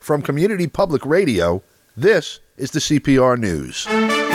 From Community Public Radio, this is the CPR News.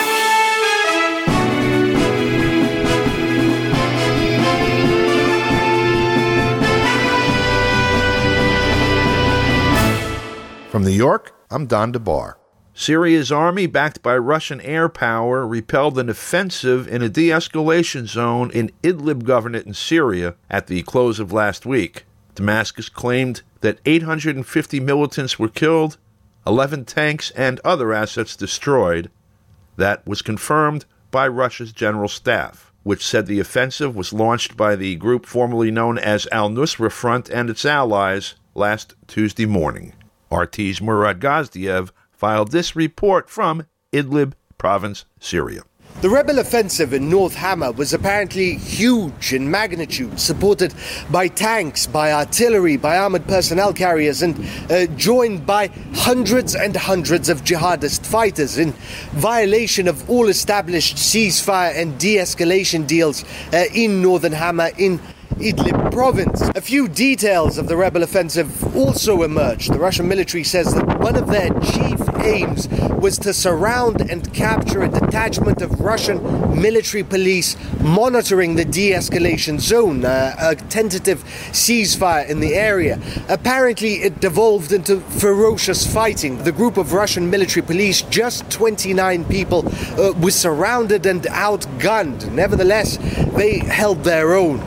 From New York, I'm Don DeBar. Syria's army, backed by Russian air power, repelled an offensive in a de-escalation zone in Idlib Governorate in Syria at the close of last week. Damascus claimed that 850 militants were killed, 11 tanks and other assets destroyed. That was confirmed by Russia's general staff, which said the offensive was launched by the group formerly known as Al-Nusra Front and its allies last Tuesday morning. RT's Murad Gazdiev filed this report from Idlib province, Syria. The rebel offensive in North Hama was apparently huge in magnitude, supported by tanks, by artillery, by armored personnel carriers, and joined by hundreds and hundreds of jihadist fighters in violation of all established ceasefire and de-escalation deals in northern Hama in Idlib province. A few details of the rebel offensive also emerged. The Russian military says that one of their chief aims was to surround and capture a detachment of Russian military police monitoring the de-escalation zone, a tentative ceasefire in the area. Apparently, it devolved into ferocious fighting. The group of Russian military police, just 29 people, was surrounded and outgunned. Nevertheless, they held their own.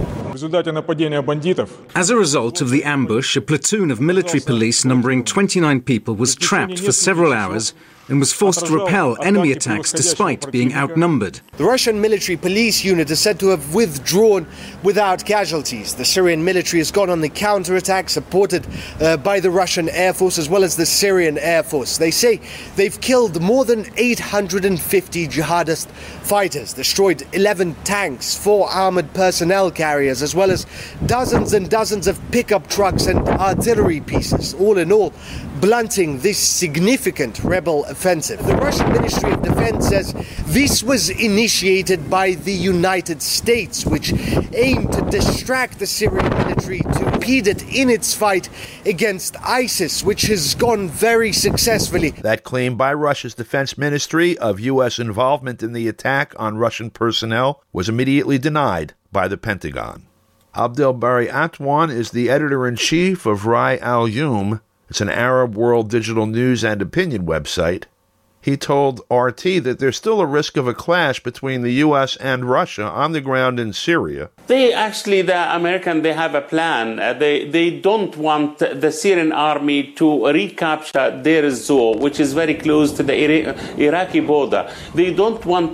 As a result of the ambush, a platoon of military police numbering 29 people was trapped for several hours and was forced to repel enemy attacks despite being outnumbered. The Russian military police unit is said to have withdrawn without casualties. The Syrian military has gone on the counterattack, supported by the Russian Air Force as well as the Syrian Air Force. They say they've killed more than 850 jihadist fighters, destroyed 11 tanks, 4 armored personnel carriers, as well as dozens and dozens of pickup trucks and artillery pieces. All in all, blunting this significant rebel offensive. The Russian Ministry of Defense says this was initiated by the United States, which aimed to distract the Syrian military to impede it in its fight against ISIS, which has gone very successfully. That claim by Russia's defense ministry of U.S. involvement in the attack on Russian personnel was immediately denied by the Pentagon. Abdel Bari Atwan is the editor-in-chief of Rai Al-Yum. It's an Arab world digital news and opinion website. He told RT that there's still a risk of a clash between the U.S. and Russia on the ground in Syria. The American, they have a plan. They don't want the Syrian army to recapture Deir ez-Zor, which is very close to the Iraqi border. They don't want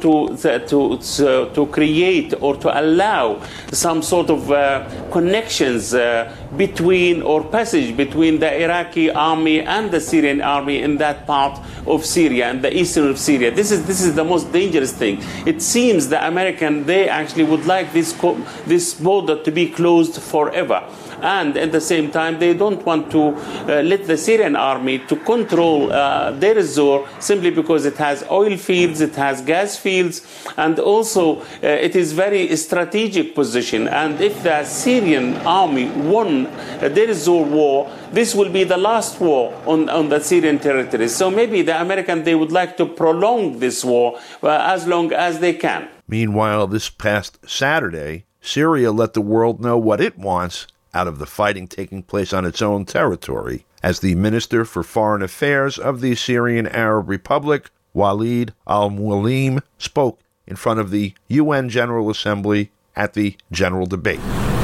to create or to allow some sort of connections between or passage between the Iraqi army and the Syrian army in that part of Syria and the eastern of Syria. This is the most dangerous thing. It seems the American, they actually would like this border to be closed forever. And at the same time, they don't want to let the Syrian army to control Deir ez-Zor simply because it has oil fields, it has gas fields, and also it is very strategic position. And if the Syrian army won Deir ez-Zor war, this will be the last war on the Syrian territory. So maybe the American, they would like to prolong this war as long as they can. Meanwhile, this past Saturday, Syria let the world know what it wants out of the fighting taking place on its own territory, as the Minister for Foreign Affairs of the Syrian Arab Republic, Walid al-Mualim, spoke in front of the UN General Assembly at the General Debate.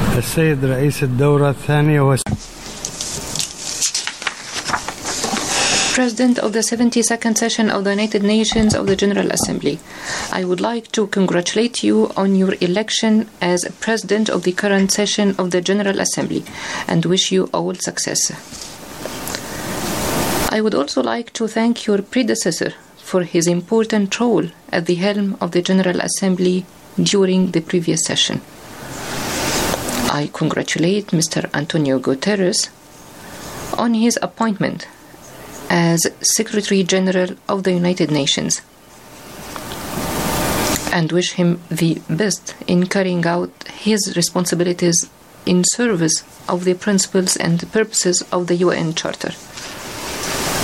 President of the 72nd session of the United Nations of the General Assembly, I would like to congratulate you on your election as President of the current session of the General Assembly and wish you all success. I would also like to thank your predecessor for his important role at the helm of the General Assembly during the previous session. I congratulate Mr. Antonio Guterres on his appointment as Secretary General of the United Nations and wish him the best in carrying out his responsibilities in service of the principles and purposes of the UN Charter.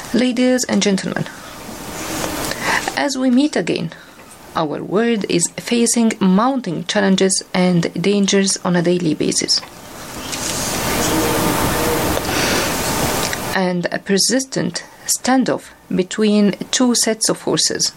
Ladies and gentlemen, as we meet again, our world is facing mounting challenges and dangers on a daily basis. And a persistent standoff between two sets of forces.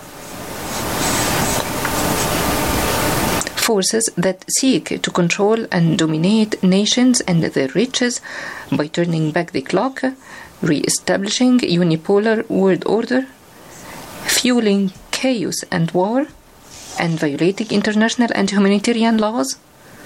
Forces that seek to control and dominate nations and their riches by turning back the clock, re-establishing unipolar world order, fueling chaos and war, and violating international and humanitarian laws.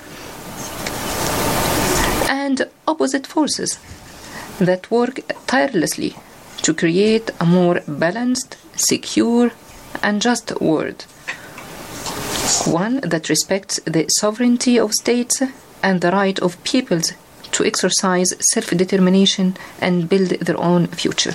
And opposite forces that work tirelessly to create a more balanced, secure, and just world. One that respects the sovereignty of states and the right of peoples to exercise self-determination and build their own future.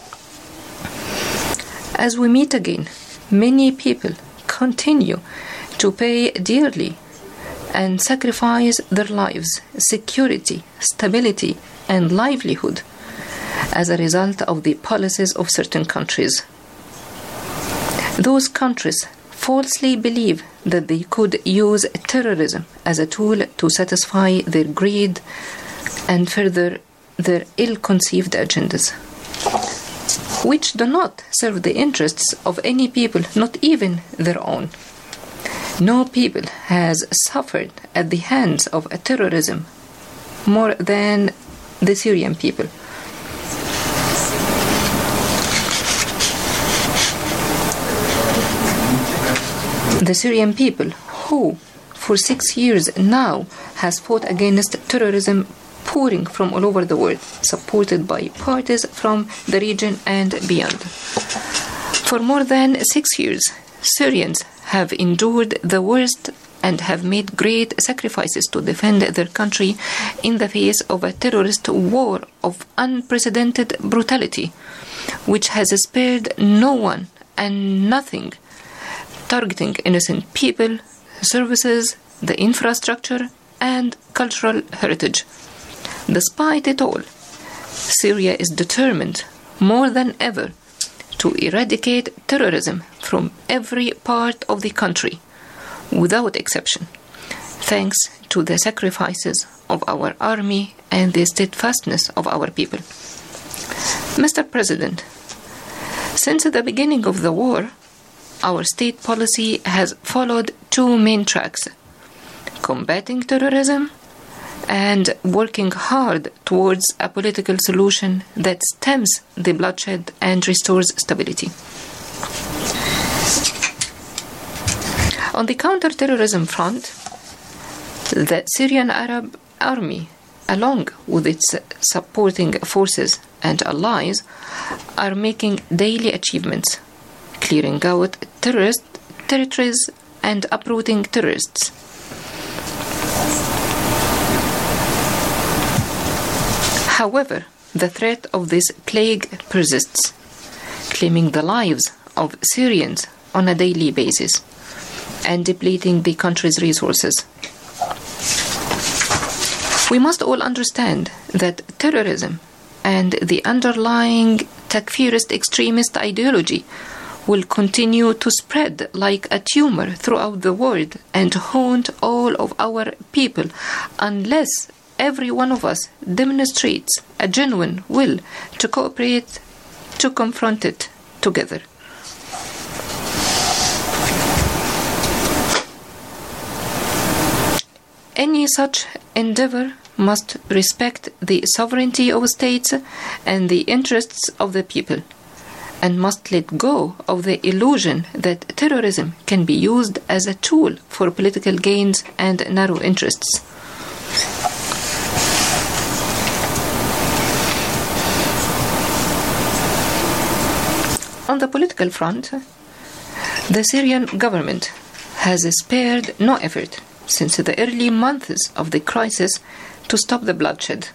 As we meet again, many people continue to pay dearly and sacrifice their lives, security, stability, and livelihood as a result of the policies of certain countries. Those countries falsely believe that they could use terrorism as a tool to satisfy their greed and further their ill-conceived agendas, which do not serve the interests of any people, not even their own. No people has suffered at the hands of terrorism more than the Syrian people. The Syrian people, who for 6 years now has fought against terrorism pouring from all over the world, supported by parties from the region and beyond. For more than 6 years, Syrians have endured the worst and have made great sacrifices to defend their country in the face of a terrorist war of unprecedented brutality, which has spared no one and nothing, targeting innocent people, services, the infrastructure, and cultural heritage. Despite it all, Syria is determined more than ever to eradicate terrorism from every part of the country, without exception, thanks to the sacrifices of our army and the steadfastness of our people. Mr. President, since the beginning of the war, our state policy has followed two main tracks: combating terrorism and working hard towards a political solution that stems the bloodshed and restores stability. On the counter-terrorism front, the Syrian Arab Army, along with its supporting forces and allies, are making daily achievements, clearing out terrorist territories and uprooting terrorists. However, the threat of this plague persists, claiming the lives of Syrians on a daily basis and depleting the country's resources. We must all understand that terrorism and the underlying Takfirist extremist ideology will continue to spread like a tumor throughout the world and haunt all of our people unless every one of us demonstrates a genuine will to cooperate to confront it together. Any such endeavor must respect the sovereignty of states and the interests of the people, and must let go of the illusion that terrorism can be used as a tool for political gains and narrow interests. On the political front, the Syrian government has spared no effort since the early months of the crisis to stop the bloodshed.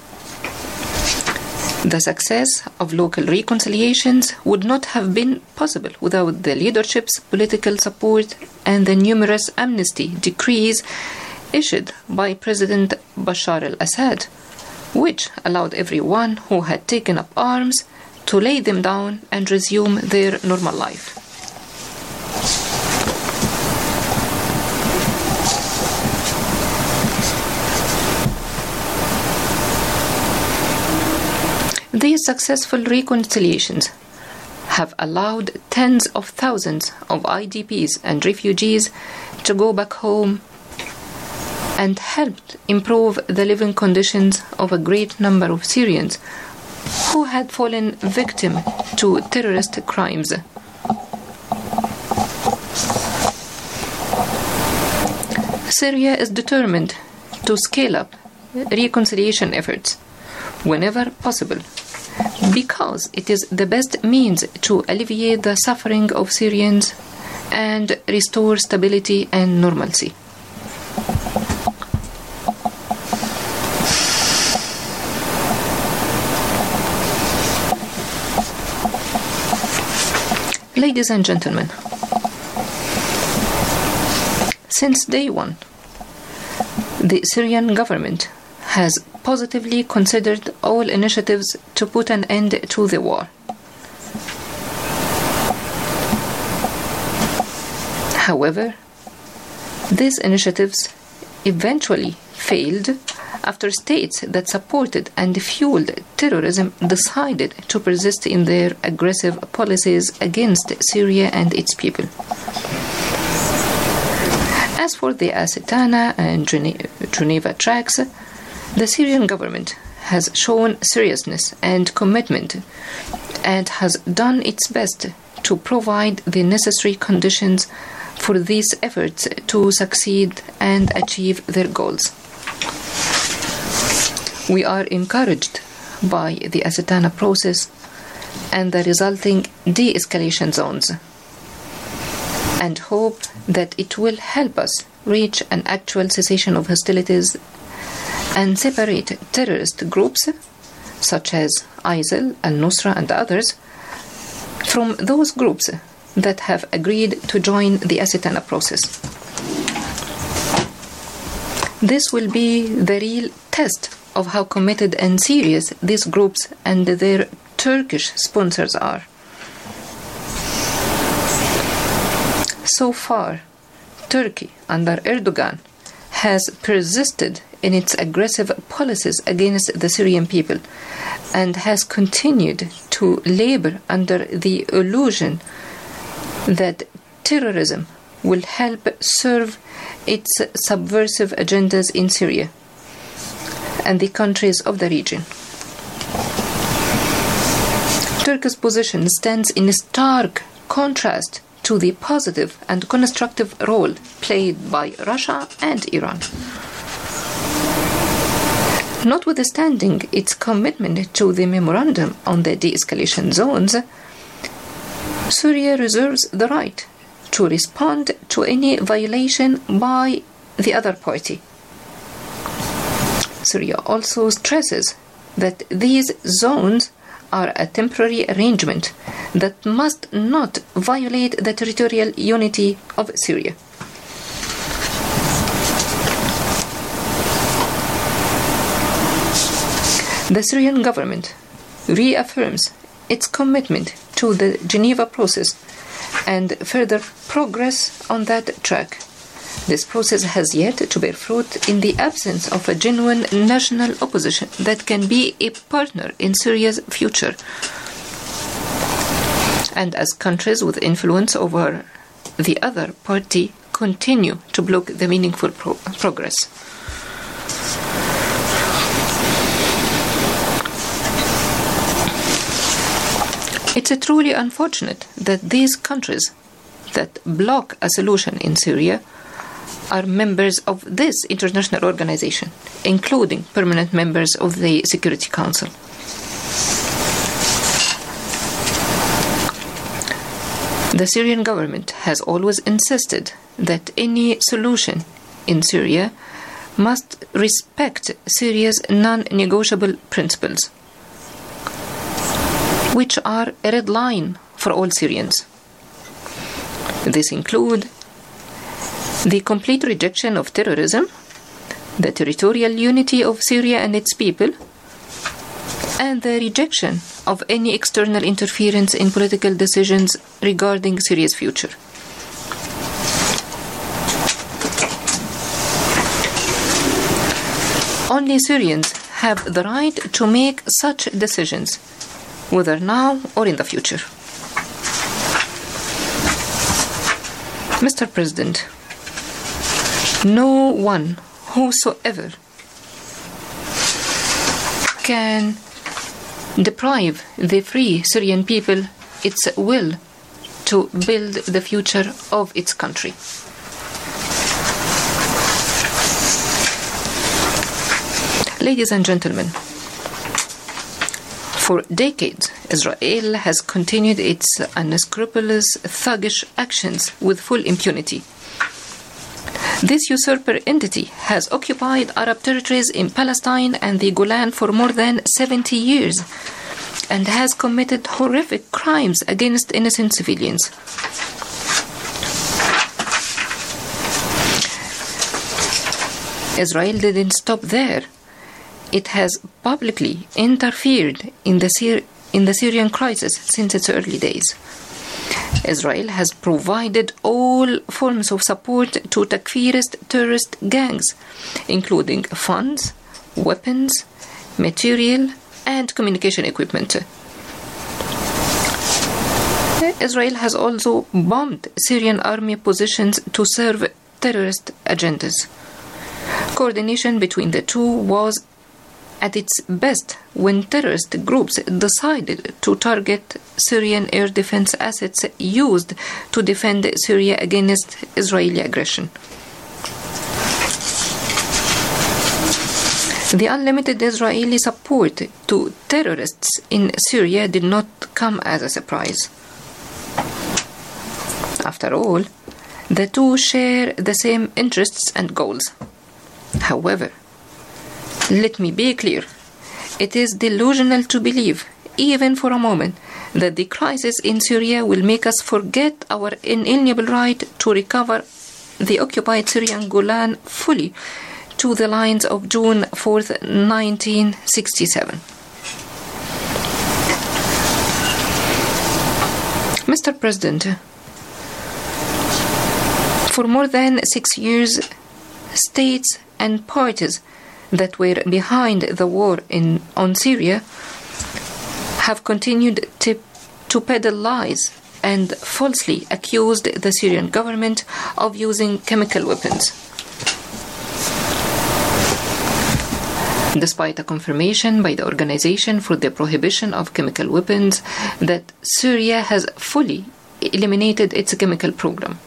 The success of local reconciliations would not have been possible without the leadership's political support and the numerous amnesty decrees issued by President Bashar al-Assad, which allowed everyone who had taken up arms to lay them down and resume their normal life. These successful reconciliations have allowed tens of thousands of IDPs and refugees to go back home and helped improve the living conditions of a great number of Syrians who had fallen victim to terrorist crimes. Syria is determined to scale up reconciliation efforts whenever possible, because it is the best means to alleviate the suffering of Syrians and restore stability and normalcy. Ladies and gentlemen, since day one, the Syrian government has positively considered all initiatives to put an end to the war. However, these initiatives eventually failed after states that supported and fueled terrorism decided to persist in their aggressive policies against Syria and its people. As for the Asitana and Geneva tracks, the Syrian government has shown seriousness and commitment and has done its best to provide the necessary conditions for these efforts to succeed and achieve their goals. We are encouraged by the Asitana process and the resulting de-escalation zones, and hope that it will help us reach an actual cessation of hostilities and separate terrorist groups such as ISIL, al-Nusra and others from those groups that have agreed to join the Asitana process. This will be the real test of how committed and serious these groups and their Turkish sponsors are. So far, Turkey under Erdogan has persisted in its aggressive policies against the Syrian people and has continued to labor under the illusion that terrorism will help serve its subversive agendas in Syria and the countries of the region. Turkey's position stands in stark contrast to the positive and constructive role played by Russia and Iran. Notwithstanding its commitment to the memorandum on the de-escalation zones, Syria reserves the right to respond to any violation by the other party. Syria also stresses that these zones are a temporary arrangement that must not violate the territorial unity of Syria. The Syrian government reaffirms its commitment to the Geneva process and further progress on that track. This process has yet to bear fruit in the absence of a genuine national opposition that can be a partner in Syria's future, and as countries with influence over the other party continue to block the meaningful progress. It's truly unfortunate that these countries that block a solution in Syria are members of this international organization, including permanent members of the Security Council. The Syrian government has always insisted that any solution in Syria must respect Syria's non-negotiable principles, which are a red line for all Syrians. These include the complete rejection of terrorism, the territorial unity of Syria and its people, and the rejection of any external interference in political decisions regarding Syria's future. Only Syrians have the right to make such decisions, whether now or in the future. Mr. President, no one whosoever can deprive the free Syrian people its will to build the future of its country. Ladies and gentlemen, for decades, Israel has continued its unscrupulous, thuggish actions with full impunity. This usurper entity has occupied Arab territories in Palestine and the Golan for more than 70 years and has committed horrific crimes against innocent civilians. Israel didn't stop there. It has publicly interfered in the Syrian crisis since its early days. Israel has provided all forms of support to Takfirist terrorist gangs, including funds, weapons, material, and communication equipment. Israel has also bombed Syrian army positions to serve terrorist agendas. Coordination between the two was at its best when terrorist groups decided to target Syrian air defense assets used to defend Syria against Israeli aggression. The unlimited Israeli support to terrorists in Syria did not come as a surprise. After all, the two share the same interests and goals. However, let me be clear. It is delusional to believe, even for a moment, that the crisis in Syria will make us forget our inalienable right to recover the occupied Syrian Golan fully to the lines of June 4th, 1967. Mr. President, for more than 6 years, states and parties that were behind the war on Syria have continued to peddle lies and falsely accused the Syrian government of using chemical weapons. Despite a confirmation by the Organization for the Prohibition of Chemical Weapons that Syria has fully eliminated its chemical program.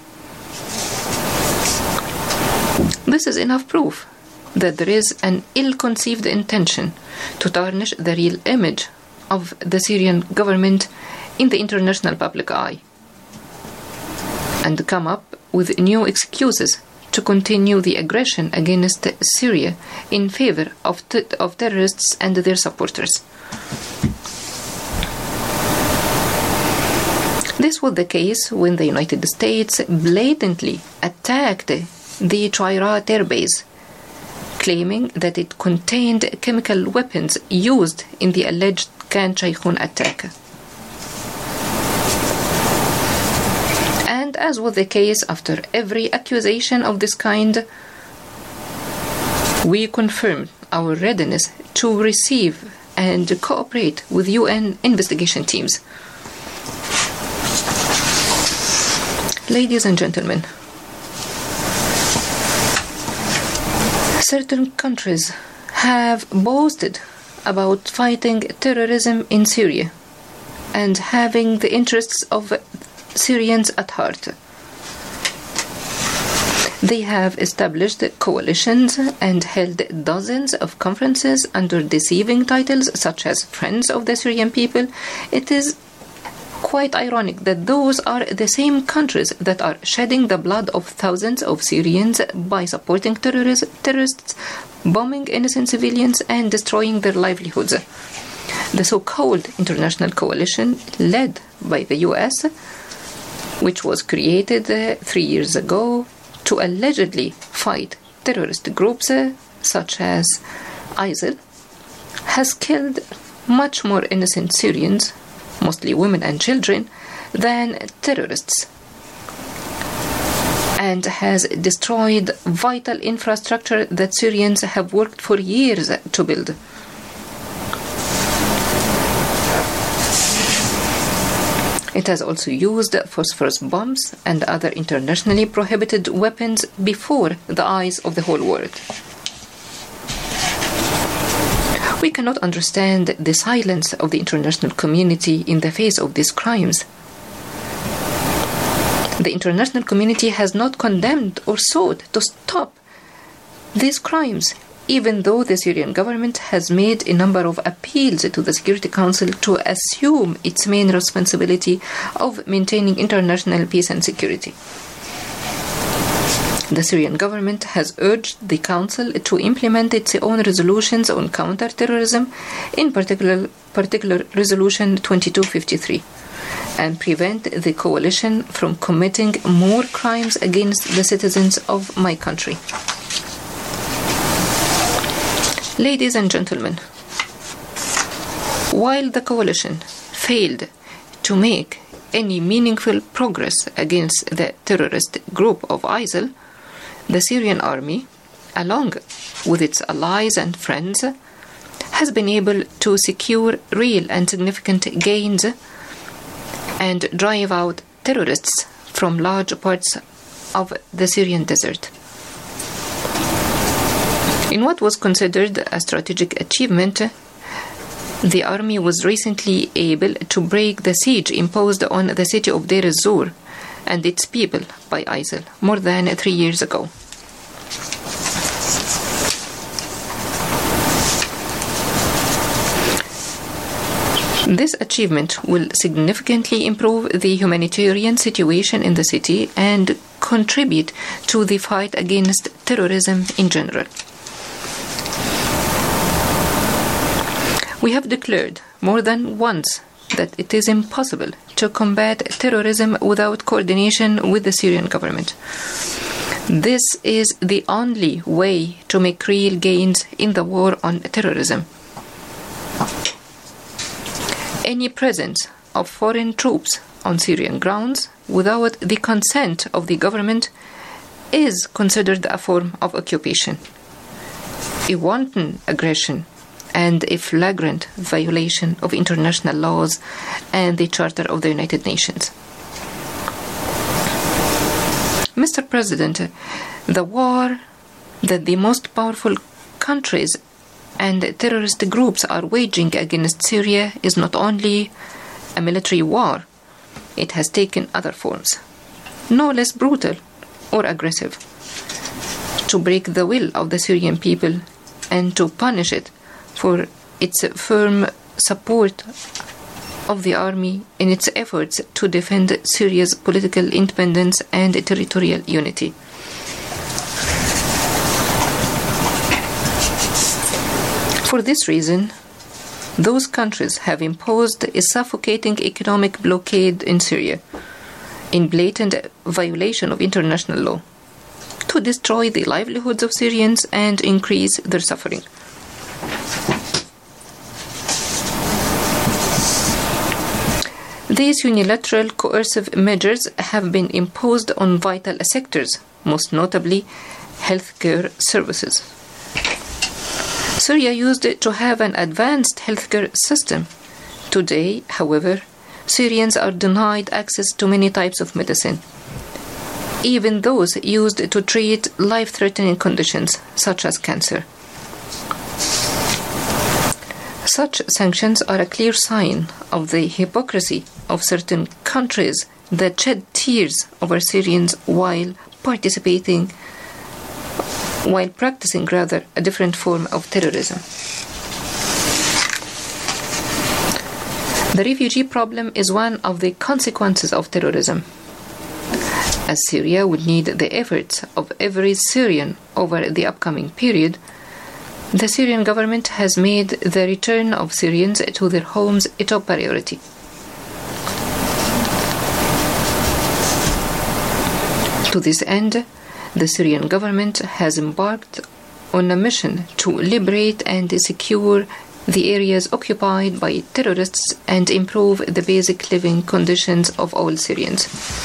This is enough proof that there is an ill-conceived intention to tarnish the real image of the Syrian government in the international public eye and come up with new excuses to continue the aggression against Syria in favor of terrorists and their supporters. This was the case when the United States blatantly attacked the Chayrat airbase, claiming that it contained chemical weapons used in the alleged Khan Shaykhun attack. And as was the case after every accusation of this kind, we confirmed our readiness to receive and cooperate with UN investigation teams. Ladies and gentlemen, certain countries have boasted about fighting terrorism in Syria and having the interests of Syrians at heart. They have established coalitions and held dozens of conferences under deceiving titles such as Friends of the Syrian People. It is quite ironic that those are the same countries that are shedding the blood of thousands of Syrians by supporting terrorists, bombing innocent civilians, and destroying their livelihoods. The so-called international coalition led by the US, which was created 3 years ago to allegedly fight terrorist groups such as ISIL, has killed much more innocent Syrians, mostly women and children, than terrorists, and has destroyed vital infrastructure that Syrians have worked for years to build. It has also used phosphorus bombs and other internationally prohibited weapons before the eyes of the whole world. We cannot understand the silence of the international community in the face of these crimes. The international community has not condemned or sought to stop these crimes, even though the Syrian government has made a number of appeals to the Security Council to assume its main responsibility of maintaining international peace and security. The Syrian government has urged the Council to implement its own resolutions on counter-terrorism, in particular Resolution 2253, and prevent the coalition from committing more crimes against the citizens of my country. Ladies and gentlemen, while the coalition failed to make any meaningful progress against the terrorist group of ISIL, the Syrian army, along with its allies and friends, has been able to secure real and significant gains and drive out terrorists from large parts of the Syrian desert. In what was considered a strategic achievement, the army was recently able to break the siege imposed on the city of Deir ez-Zor and its people by ISIL more than 3 years ago. This achievement will significantly improve the humanitarian situation in the city and contribute to the fight against terrorism in general. We have declared more than once that it is impossible to combat terrorism without coordination with the Syrian government. This is the only way to make real gains in the war on terrorism. Any presence of foreign troops on Syrian grounds without the consent of the government is considered a form of occupation, a wanton aggression, and a flagrant violation of international laws and the Charter of the United Nations. Mr. President, the war that the most powerful countries and terrorist groups are waging against Syria is not only a military war, it has taken other forms, no less brutal or aggressive, to break the will of the Syrian people and to punish it for its firm support of the army in its efforts to defend Syria's political independence and territorial unity. For this reason, those countries have imposed a suffocating economic blockade in Syria, in blatant violation of international law, to destroy the livelihoods of Syrians and increase their suffering. These unilateral coercive measures have been imposed on vital sectors, most notably healthcare services. Syria used to have an advanced healthcare system. Today, however, Syrians are denied access to many types of medicine, even those used to treat life-threatening conditions such as cancer. Such sanctions are a clear sign of the hypocrisy of certain countries that shed tears over Syrians while practicing a different form of terrorism. The refugee problem is one of the consequences of terrorism, as Syria would need the efforts of every Syrian over the upcoming period. The Syrian government has made the return of Syrians to their homes a top priority. To this end, the Syrian government has embarked on a mission to liberate and secure the areas occupied by terrorists and improve the basic living conditions of all Syrians.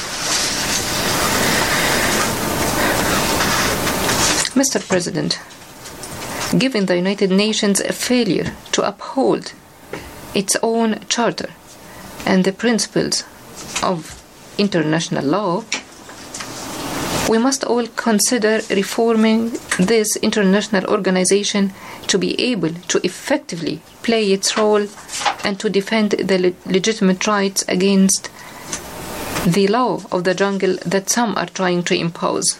Mr. President, given the United Nations' failure to uphold its own charter and the principles of international law, we must all consider reforming this international organization to be able to effectively play its role and to defend the legitimate rights against the law of the jungle that some are trying to impose.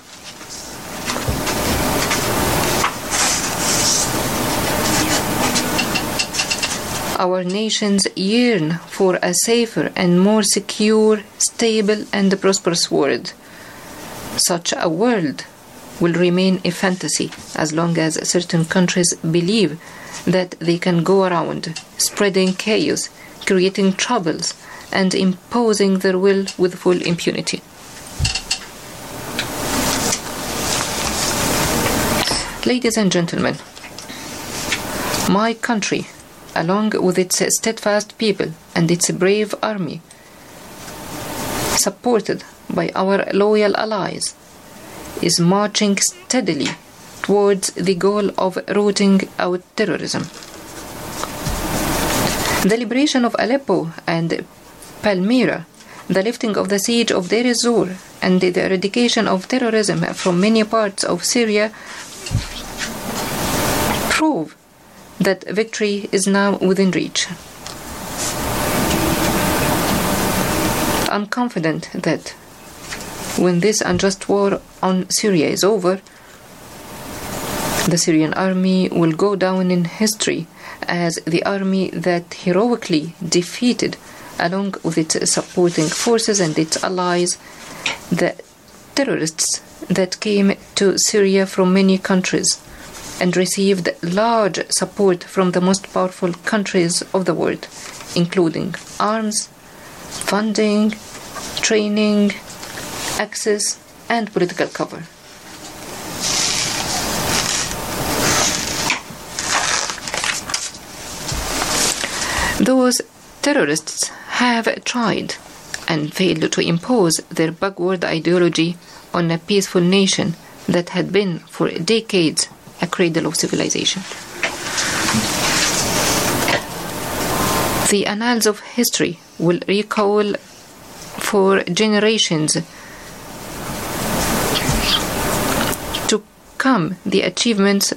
Our nations yearn for a safer and more secure, stable and prosperous world. Such a world will remain a fantasy as long as certain countries believe that they can go around spreading chaos, creating troubles, and imposing their will with full impunity. Ladies and gentlemen, my country, along with its steadfast people and its brave army, supported by our loyal allies, is marching steadily towards the goal of rooting out terrorism. The liberation of Aleppo and Palmyra, the lifting of the siege of Deir ez-Zor, and the eradication of terrorism from many parts of Syria prove that victory is now within reach. I'm confident that when this unjust war on Syria is over, the Syrian army will go down in history as the army that heroically defeated, along with its supporting forces and its allies, the terrorists that came to Syria from many countries and received large support from the most powerful countries of the world, including arms, funding, training, access, and political cover. Those terrorists have tried and failed to impose their backward ideology on a peaceful nation that had been for decades a cradle of civilization. The annals of history will recall for generations to come the achievements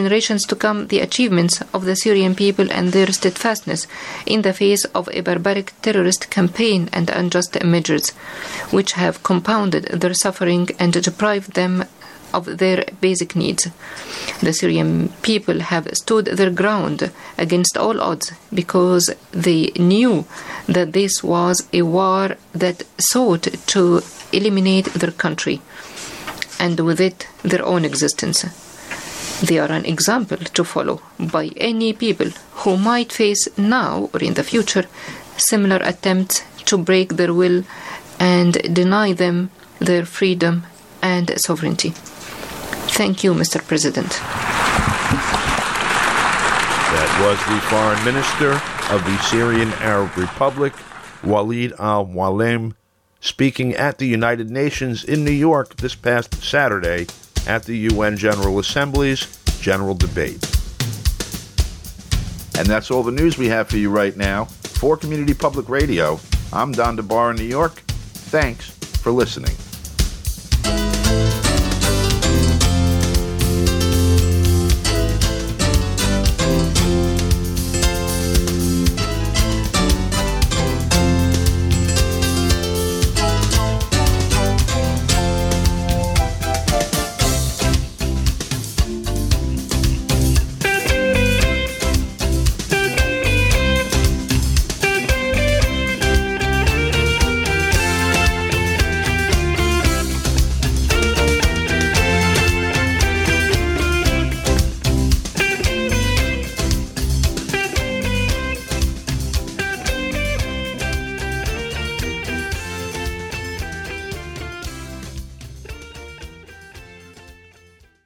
of the Syrian people and their steadfastness in the face of a barbaric terrorist campaign and unjust measures, which have compounded their suffering and deprived them of their basic needs. The Syrian people have stood their ground against all odds because they knew that this was a war that sought to eliminate their country and with it their own existence. They are an example to follow by any people who might face now or in the future similar attempts to break their will and deny them their freedom and sovereignty. Thank you, Mr. President. That was the Foreign Minister of the Syrian Arab Republic, Walid al-Muallim, speaking at the United Nations in New York this past Saturday at the UN General Assembly's General Debate. And that's all the news we have for you right now. For Community Public Radio, I'm Don DeBar in New York. Thanks for listening.